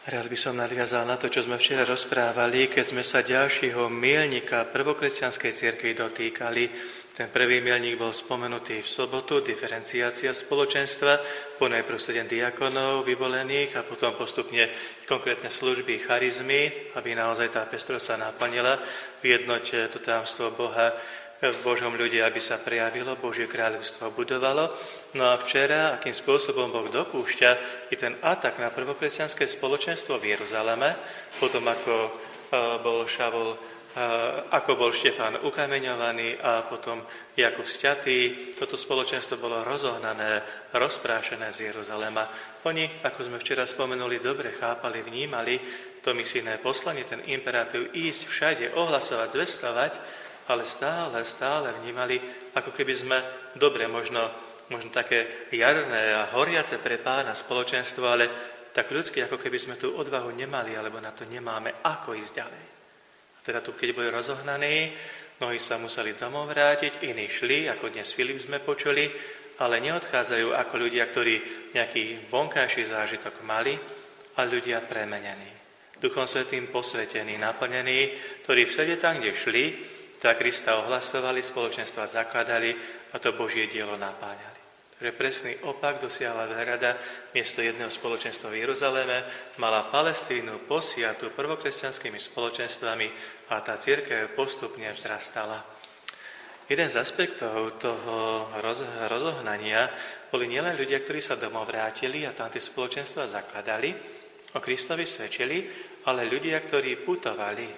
Rád by som nadviazal na to, čo sme včera rozprávali, keď sme sa ďalšieho mielnika prvokresťanskej cirkvi dotýkali. Ten prvý mielnik bol spomenutý v sobotu, diferenciácia spoločenstva, ponajprv 7 diakonov vyvolených a potom postupne konkrétne služby, charizmy, aby naozaj tá pestrosť sa naplnila v jednote to tajomstvo Boha v Božom ľudí, aby sa prejavilo, Božie kráľovstvo budovalo. No a včera, akým spôsobom Boh dopúšťa i ten atak na prvokresťanské spoločenstvo v Jeruzaleme, potom ako bol Štefán ukameňovaný a potom Jakub sťatý, toto spoločenstvo bolo rozohnané, rozprášené z Jeruzalema. Oni, ako sme včera spomenuli, dobre chápali, vnímali to misijné poslanie, ten imperatív ísť všade, ohlasovať, zvestovať, ale stále vnímali, ako keby sme dobre, možno také jarné a horiace pre Pána spoločenstvo, ale tak ľudsky, ako keby sme tú odvahu nemali, alebo na to nemáme, ako ísť ďalej. A teda tu, keď boli rozohnaní, mnohí sa museli domov vrátiť, iní šli, ako dnes Filip sme počuli, ale neodchádzajú ako ľudia, ktorí nejaký vonkajší zážitok mali, ale ľudia premenení. Duchom Svätým posvetení, naplnení, ktorí všade tam, kde šli, tak Krista ohlasovali, spoločenstva zakladali a to Božie dielo napáňali. Takže presný opak dosiahla Rada miesto jedného spoločenstva v Jeruzaleme, mala Palestínu posiatú prvokresťanskými spoločenstvami a tá cirkev postupne vzrastala. Jeden z aspektov toho rozohnania boli nielen ľudia, ktorí sa domov vrátili a tam tie spoločenstva zakladali, o Kristovi svedčili, ale ľudia, ktorí putovali.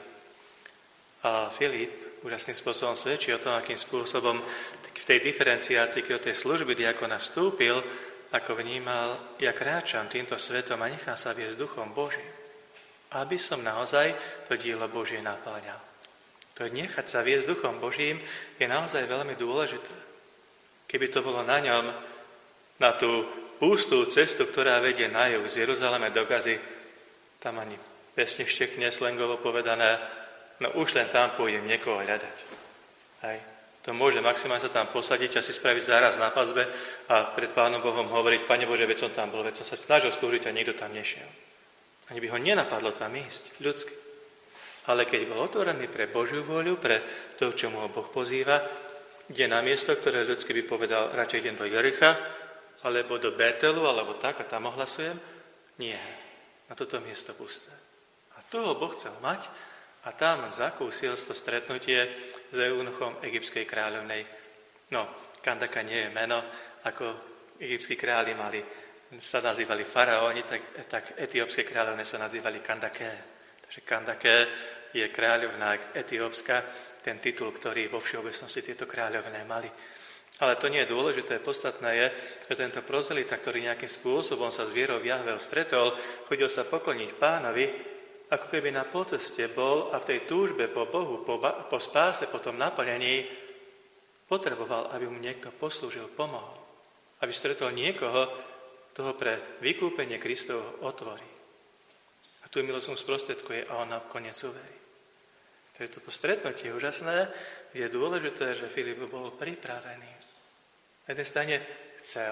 A Filip úžasným spôsobom svedčí o tom, akým spôsobom v tej diferenciácii, keď do tej služby diakona vstúpil, ako vnímal, ja kráčam týmto svetom a nechám sa viesť Duchom Božím, aby som naozaj to dielo Božie napáňal. To nechať sa viesť Duchom Božím je naozaj veľmi dôležité. Keby to bolo na ňom, na tú pustú cestu, ktorá vedie na juh z Jeruzaleme do Gazy, tam ani pesne štekne, slangovo povedané, no už len tam pôjdem niekoho hľadať. Hej. To môže maximálne sa tam posadiť a si spraviť záraz na pazbe a pred Pánom Bohom hovoriť, Pane Bože, veď som tam bol, veď som sa snažil slúžiť a nikto tam nešiel. Ani by ho nenapadlo tam ísť, ľudsky. Ale keď bol otvorený pre Božiu vôľu, pre to, k čomu ho Boh pozýva, ide na miesto, ktoré ľudsky by povedal, radšej idem do Jericha, alebo do Betelu, alebo tak, a tam ohlasujem. Nie, na toto miesto pusté. A toho Boh chcel mať, a tam zakúsil to stretnutie s eunuchom egyptskej kráľovnej. No, Kandaka nie je meno, ako egyptskí králi sa nazývali faraóni, tak etiópske kráľovne sa nazývali Kandaké. Takže Kandaké je kráľovná etiópska, ten titul, ktorý vo všeobecnosti tieto kráľovné mali. Ale to nie je dôležité, podstatné je, že tento prozelita, ktorý nejakým spôsobom sa s vierou v Jahveho stretol, chodil sa pokloniť Pánovi, ako keby na polceste bol a v tej túžbe po Bohu, po spáse, po tom naplnení potreboval, aby mu niekto poslúžil, pomohol. Aby stretol niekoho, kto ho pre vykúpenie Kristovo otvorí. A tú milosť mu sprostredkuje a on nakoniec uverí. Takže toto stretnutie je úžasné, je dôležité, že Filip bol pripravený. Na jednej strane chcel,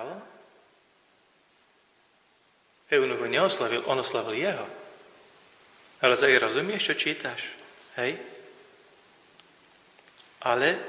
eunuch ho neoslavil, on oslavil jeho. Ale rozumieš, čo čítaš? Hej? Ale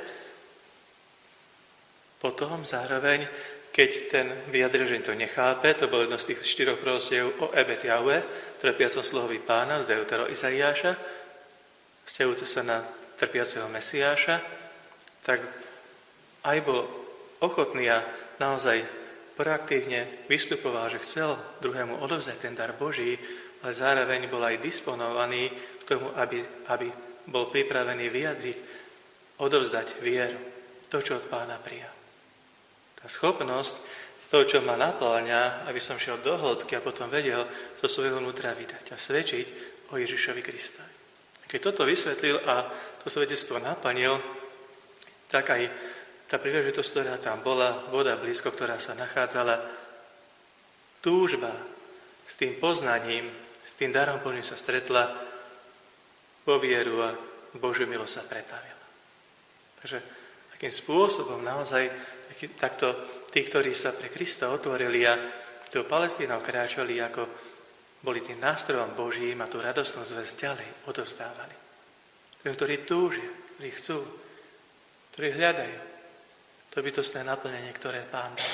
potom zároveň, keď ten vyjadril, že to nechápe, to bol jedno z tých 4 proroctiev o Ebed Jahve, trpiacom sluhovi Pána z Deutero Izaiáša, vzťahujúce sa na trpiaceho Mesiáša, tak aj bol ochotný a naozaj proaktívne vystupoval, že chcel druhému odovzdať ten dar Boží, ale zároveň bol aj disponovaný k tomu, aby bol pripravený vyjadriť, odovzdať vieru, to, čo od Pána prijal. Tá schopnosť, to, čo ma napĺňa, aby som šiel do hĺbky a potom vedel zo svojho vnútra vydať a svedčiť o Ježišovi Kristovi. Keď toto vysvetlil a to svedectvo naplnil, tak aj tá príležitosť, ktorá tam bola, voda blízko, ktorá sa nachádzala, túžba s tým poznaním, s tým darom Božím sa stretla, vo vieru a Božiu milosť sa pretavila. Takže akým spôsobom naozaj takto tí, ktorí sa pre Krista otvorili a do Palestínou kráčali ako boli tým nástrojom Božím a tú radostnú zvesť ďalej odovzdávali. Ktorí túžia, ktorí chcú, ktorí hľadajú to bytostné naplnenie, ktoré Pán dal.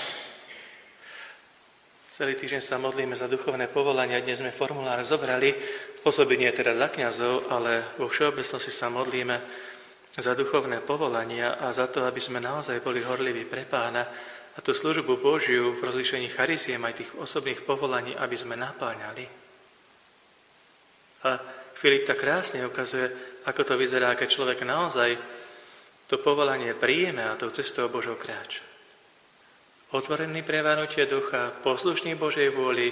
Celý týždeň sa modlíme za duchovné povolania. Dnes sme formulár zobrali, pôsobenie teda za kňazov, ale vo všeobecnosti sa modlíme za duchovné povolania a za to, aby sme naozaj boli horliví pre Pána a tú službu Božiu v rozlíšení chariziem aj tých osobných povolaní, aby sme napáňali. A Filip tak krásne ukazuje, ako to vyzerá, keď človek naozaj to povolanie príjme a tou cestou Božou kráča. Otvorený pre vanutie ducha, poslušný Božej vôli,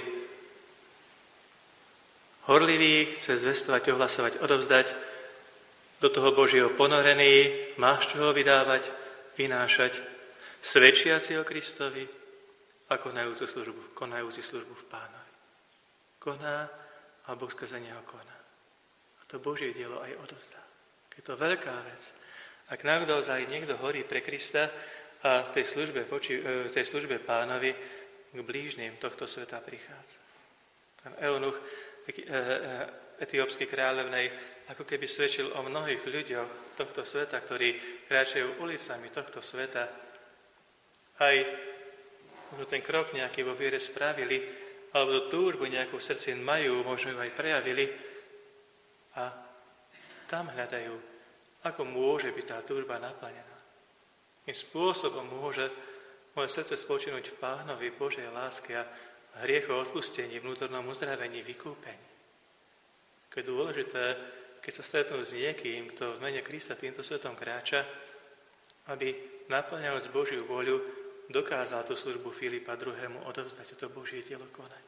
horlivý, chce zvestovať, ohlasovať, odovzdať, do toho Božieho ponorený, máš čoho vydávať, vynášať, svedčiaci o Kristovi a konajúci službu v Pánovi. Koná a Boh skrze neho koná. A to Božie dielo aj odovzdá. Je to veľká vec. Ak naozaj niekto horí pre Krista a v tej službe Pánovi k blížnym tohto sveta prichádza. Ten eunuch etiópskej kráľovnej ako keby svedčil o mnohých ľuďoch tohto sveta, ktorí kráčajú ulicami tohto sveta. Aj možno ten krok nejaký vo viere spravili, alebo túžbu nejakú v srdci majú, možno ju aj prejavili a tam hľadajú, ako môže byť tá túžba naplnená. Akým spôsobom môže moje srdce spočinúť v Pánovi, Božej láske a hriechov odpustení, vnútornom uzdravení, vykúpení. Je dôležité, keď sa stretnú s niekým, kto v mene Krista týmto svetom kráča, aby naplňajúc Božiu voľu dokázal tú službu Filipa II. Odovzdať a to Božie dielo konať.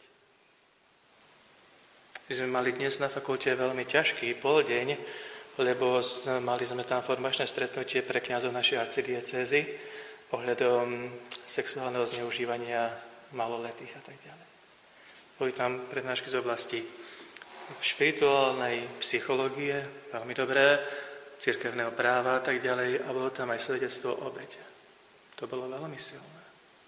My sme mali dnes na fakulte veľmi ťažký poldeň, lebo mali sme tam formačné stretnutie pre kňazov našej arcidiecézy ohľadom sexuálneho zneužívania maloletých a tak ďalej. Boli tam prednášky z oblasti špirituálnej psychológie, veľmi dobré, cirkevného práva a tak ďalej, a bolo tam aj svedectvo o obete. To bolo veľmi silné.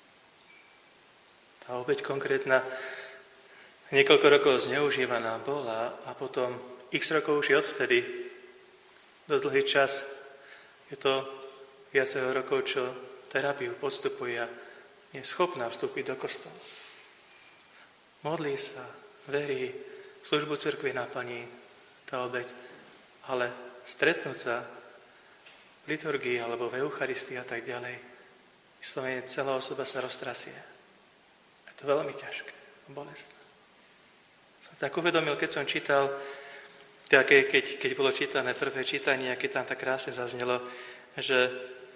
Tá obeť konkrétna niekoľko rokov zneužívaná bola a potom x rokov už je odvtedy, dosť dlhý čas, je to viacero rokov, čo terapiu podstupuje a je schopná vstúpiť do kostola. Modlí sa, verí, službu cirkvi naplní tá obeť, ale stretnúť sa v liturgii alebo v Eucharistii a tak ďalej, vyslovene celá osoba sa roztrasie. Je to veľmi ťažké, bolestné. Som tak uvedomil, keď som čítal, keď bolo čítané prvé čítanie, keď tam tak krásne zaznelo, že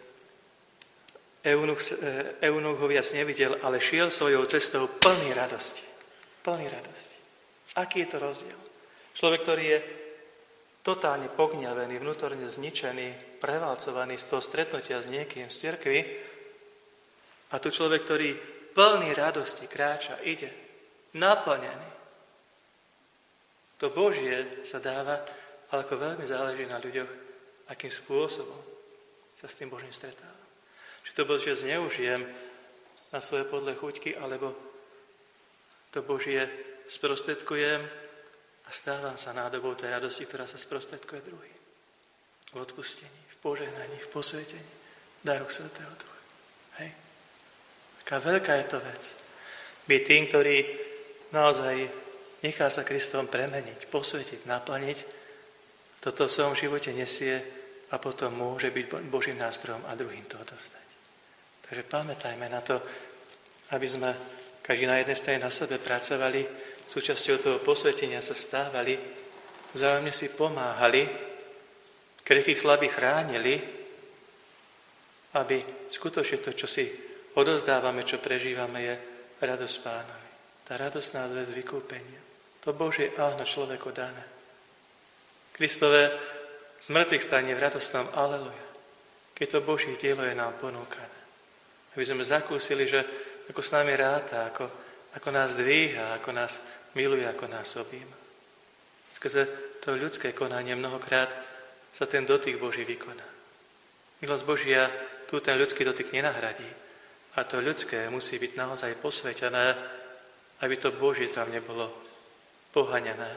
eunuch ho viac nevidel, ale šiel svojou cestou plný radosti. Plný radosti. Aký je to rozdiel? Človek, ktorý je totálne pogňavený, vnútorne zničený, prevalcovaný z toho stretnutia s niekým z cirkvi, a tu človek, ktorý plný radosti kráča, ide, naplnený. To Božie sa dáva, ale ako veľmi záleží na ľuďoch, akým spôsobom sa s tým Božím stretáva. Či to Božie zneužijem na svoje podlé chuťky, alebo to Božie sprostredkujem a stávam sa nádobou tej radosti, ktorá sa sprostredkuje druhým. V odpustení, v požehnaní, v posvetení, daru Svätého Ducha. Hej. Aká veľká je to vec. Byť tým, ktorý naozaj nechá sa Kristom premeniť, posvetiť, naplniť, toto v svojom živote nesie a potom môže byť Božím nástrojom a druhým to odovzdať. Takže pamätajme na to, aby sme každý na jednej strane na sebe pracovali, súčasťou toho posvetenia sa stávali, vzájomne si pomáhali, krehkých slabých chránili, aby skutočne to, čo si odovzdávame, čo prežívame, je radosť Pánovi. Tá radosná zväzť vykúpenia. To Božie áno človeku dané. Kristové zmrtvých stanie v radostnom aleluja. Keď to Božie dielo je nám ponúkané. Aby sme zakúsili, že ako s nami ráta, ako nás dvíha, ako nás miluje, ako nás objíma. Skrze to ľudské konanie mnohokrát sa ten dotyk Boží vykoná. Milosť Božia tu ten ľudský dotyk nenahradí. A to ľudské musí byť naozaj posvetené, aby to Božie tam nebolo pohanené,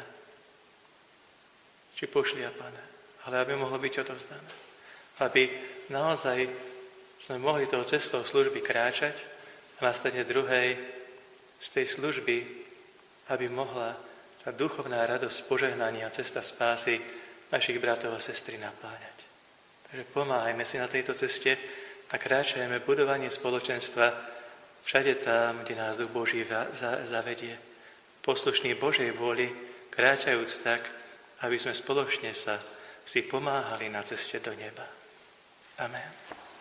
či pošliapané, ale aby mohlo byť odovzdané. Aby naozaj sme mohli tou cestou služby kráčať a na strane druhej z tej služby, aby mohla tá duchovná radosť požehnania a cesta spásy našich bratov a sestry napáňať. Takže pomáhajme si na tejto ceste a kráčajme budovanie spoločenstva všade tam, kde nás Duch Boží zavedie. Poslušný Božej vôli, kráčajúc tak, aby sme spoločne si pomáhali na ceste do neba. Amen.